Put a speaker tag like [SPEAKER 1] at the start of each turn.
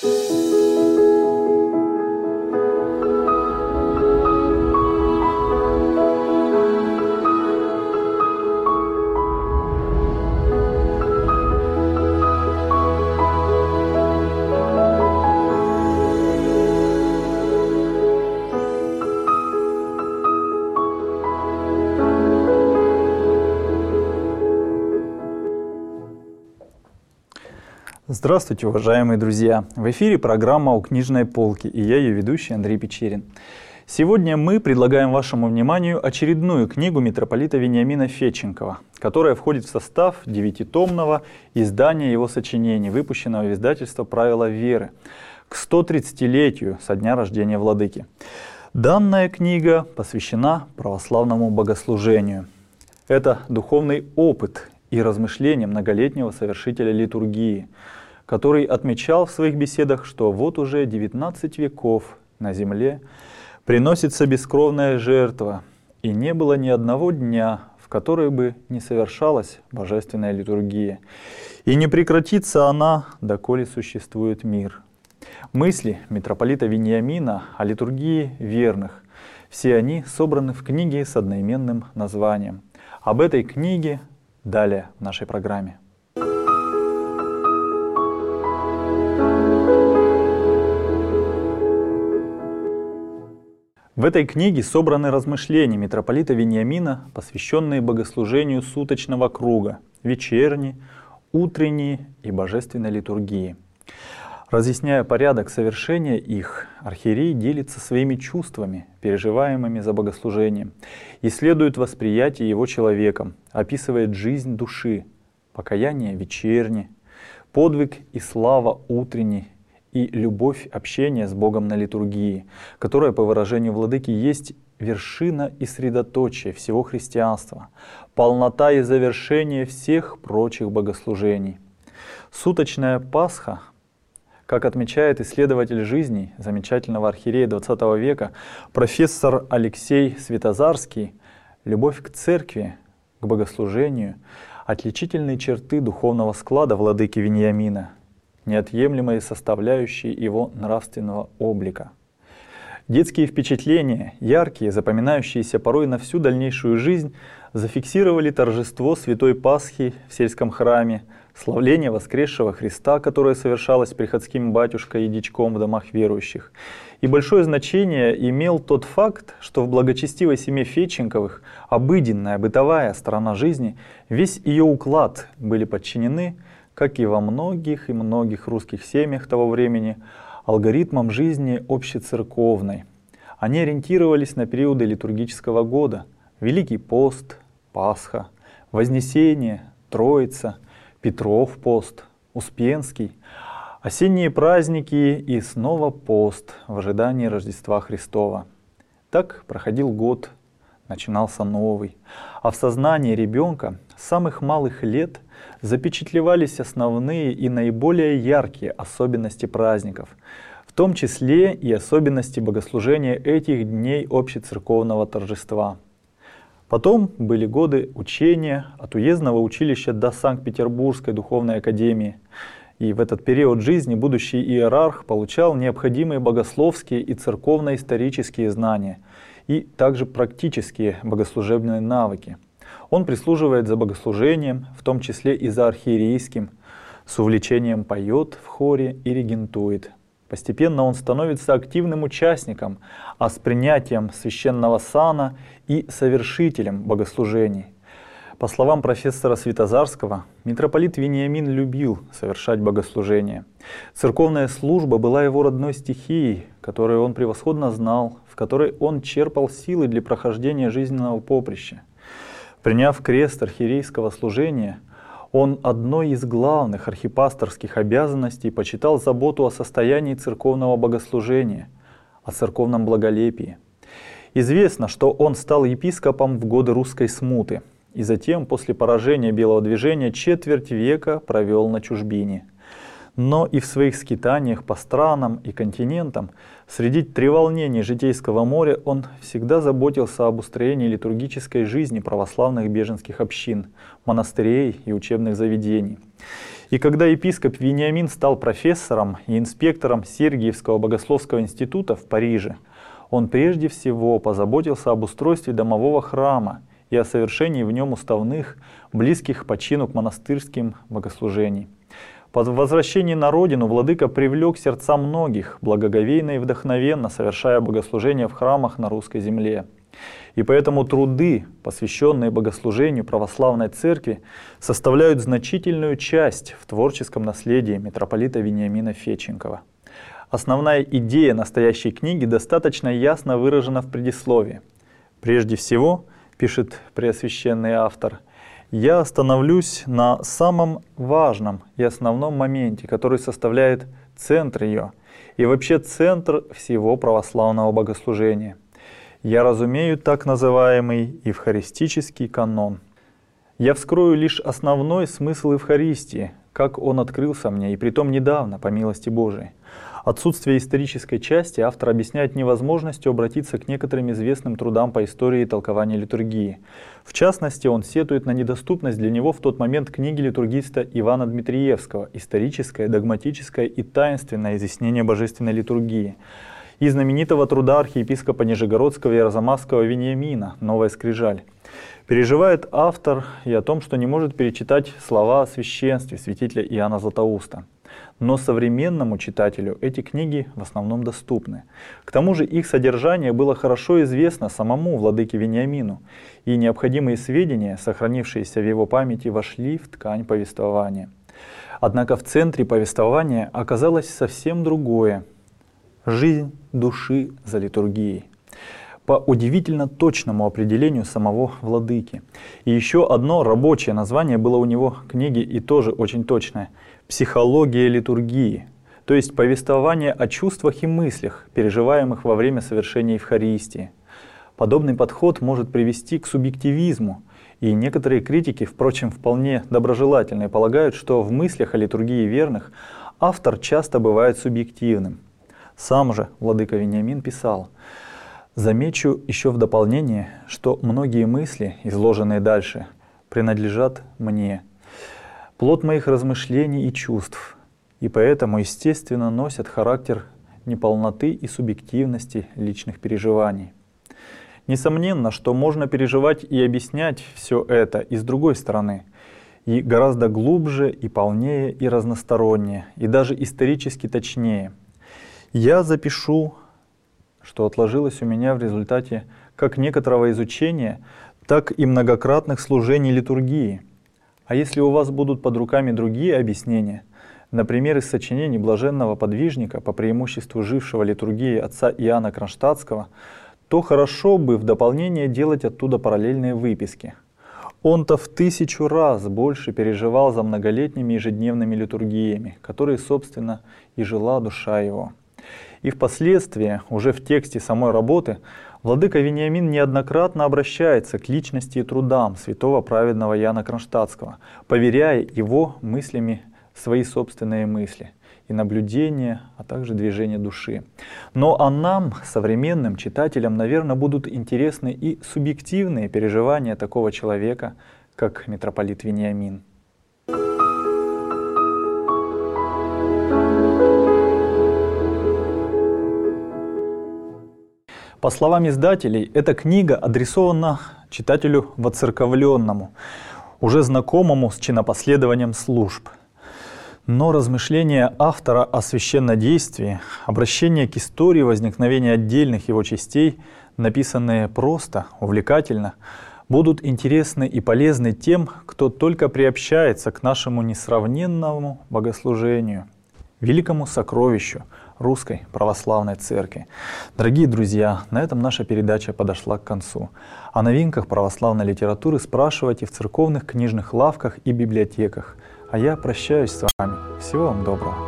[SPEAKER 1] Здравствуйте, уважаемые друзья! В эфире программа «У книжной полки» и я ее ведущий Андрей Печерин. Сегодня мы предлагаем вашему вниманию очередную книгу митрополита Вениамина Федченкова, которая входит в состав 9-томного издания его сочинений, выпущенного в издательство «Правила веры» к 130-летию со дня рождения владыки. Данная книга посвящена православному богослужению. Это духовный опыт и размышления многолетнего совершителя литургии, который отмечал в своих беседах, что вот уже 19 веков на земле приносится бескровная жертва, и не было ни одного дня, в который бы не совершалась божественная литургия, и не прекратится она, доколе существует мир. Мысли митрополита Вениамина о литургии верных, все они собраны в книге с одноименным названием. Об этой книге далее в нашей программе. В этой книге собраны размышления митрополита Вениамина, посвященные богослужению суточного круга, вечерней, утренней и божественной литургии. Разъясняя порядок совершения их, архиерей делится своими чувствами, переживаемыми за богослужением, исследует восприятие его человеком, описывает жизнь души, покаяние вечерне, подвиг и слава утренней и любовь общения с Богом на литургии, которая, по выражению владыки, есть вершина и средоточие всего христианства, полнота и завершение всех прочих богослужений. Суточная Пасха, как отмечает исследователь жизни замечательного архиерея XX века, профессор Алексей Святозарский, любовь к церкви, к богослужению, отличительные черты духовного склада владыки Вениамина, неотъемлемые составляющие его нравственного облика. Детские впечатления, яркие, запоминающиеся порой на всю дальнейшую жизнь, зафиксировали торжество Святой Пасхи в сельском храме, славление воскресшего Христа, которое совершалось приходским батюшкой и дичком в домах верующих. И большое значение имел тот факт, что в благочестивой семье Федченковых обыденная, бытовая сторона жизни, весь ее уклад были подчинены, как и во многих и многих русских семьях того времени, алгоритмам жизни общецерковной. Они ориентировались на периоды литургического года: Великий пост, Пасха, Вознесение, Троица, Петров пост, Успенский, осенние праздники и снова пост в ожидании Рождества Христова. Так проходил год, начинался новый, а в сознании ребенка с самых малых лет запечатлевались основные и наиболее яркие особенности праздников, в том числе и особенности богослужения этих дней общецерковного торжества. Потом были годы учения от уездного училища до Санкт-Петербургской духовной академии. И в этот период жизни будущий иерарх получал необходимые богословские и церковно-исторические знания и также практические богослужебные навыки. Он прислуживает за богослужением, в том числе и за архиерейским, с увлечением поет в хоре и регентует. Постепенно он становится активным участником, а с принятием священного сана и совершителем богослужений. По словам профессора Святозарского, митрополит Вениамин любил совершать богослужения. Церковная служба была его родной стихией, которую он превосходно знал, в которой он черпал силы для прохождения жизненного поприща. Приняв крест архиерейского служения, он одной из главных архипасторских обязанностей почитал заботу о состоянии церковного богослужения, о церковном благолепии. Известно, что он стал епископом в годы русской смуты и затем, после поражения Белого движения, четверть века провел на чужбине. Но и в своих скитаниях по странам и континентам, среди треволнений житейского моря, он всегда заботился об устроении литургической жизни православных беженских общин, монастырей и учебных заведений. И когда епископ Вениамин стал профессором и инспектором Сергиевского богословского института в Париже, он прежде всего позаботился об устройстве домового храма и о совершении в нем уставных, близких по чину к монастырским богослужений. По возвращении на родину владыка привлек сердца многих, благоговейно и вдохновенно совершая богослужения в храмах на русской земле. И поэтому труды, посвященные богослужению православной церкви, составляют значительную часть в творческом наследии митрополита Вениамина Федченкова. Основная идея настоящей книги достаточно ясно выражена в предисловии. Прежде всего, пишет преосвященный автор, я остановлюсь на самом важном и основном моменте, который составляет центр ее и вообще центр всего православного богослужения. Я разумею так называемый евхаристический канон. Я вскрою лишь основной смысл Евхаристии, как он открылся мне, и притом недавно, по милости Божией. Отсутствие исторической части автор объясняет невозможностью обратиться к некоторым известным трудам по истории и толкованию литургии. В частности, он сетует на недоступность для него в тот момент книги литургиста Ивана Дмитриевского «Историческое, догматическое и таинственное изъяснение божественной литургии» и знаменитого труда архиепископа Нижегородского и Арзамасского Вениамина «Новая скрижаль». Переживает автор и о том, что не может перечитать слова о священстве святителя Иоанна Златоуста. Но современному читателю эти книги в основном доступны. К тому же их содержание было хорошо известно самому владыке Вениамину, и необходимые сведения, сохранившиеся в его памяти, вошли в ткань повествования. Однако в центре повествования оказалось совсем другое – жизнь души за литургией. По удивительно точному определению самого владыки. И еще одно рабочее название было у него книги, и тоже очень точное – «Психология литургии», то есть повествование о чувствах и мыслях, переживаемых во время совершения Евхаристии. Подобный подход может привести к субъективизму, и некоторые критики, впрочем, вполне доброжелательные, полагают, что в мыслях о литургии верных автор часто бывает субъективным. Сам же владыка Вениамин писал: «Замечу еще в дополнение, что многие мысли, изложенные дальше, принадлежат мне, плод моих размышлений и чувств, и поэтому, естественно, носят характер неполноты и субъективности личных переживаний. Несомненно, что можно переживать и объяснять все это и с другой стороны, и гораздо глубже, и полнее, и разностороннее, и даже исторически точнее. Я запишу, что отложилось у меня в результате как некоторого изучения, так и многократных служений литургии. А если у вас будут под руками другие объяснения, например, из сочинений блаженного подвижника, по преимуществу жившего литургией отца Иоанна Кронштадтского, то хорошо бы в дополнение делать оттуда параллельные выписки. Он-то в 1000 раз больше переживал за многолетними ежедневными литургиями, которые, собственно, и жила душа его. И впоследствии, уже в тексте самой работы, владыка Вениамин неоднократно обращается к личности и трудам святого праведного Иоанна Кронштадтского, поверяя его мыслями свои собственные мысли и наблюдения, а также движения души. Но а нам, современным читателям, наверное, будут интересны и субъективные переживания такого человека, как митрополит Вениамин. По словам издателей, эта книга адресована читателю воцерковленному, уже знакомому с чинопоследованием служб. Но размышления автора о священнодействии, обращение к истории возникновения отдельных его частей, написанные просто, увлекательно, будут интересны и полезны тем, кто только приобщается к нашему несравненному богослужению, великому сокровищу Русской Православной Церкви. Дорогие друзья, на этом наша передача подошла к концу. О новинках православной литературы спрашивайте в церковных книжных лавках и библиотеках. А я прощаюсь с вами. Всего вам доброго.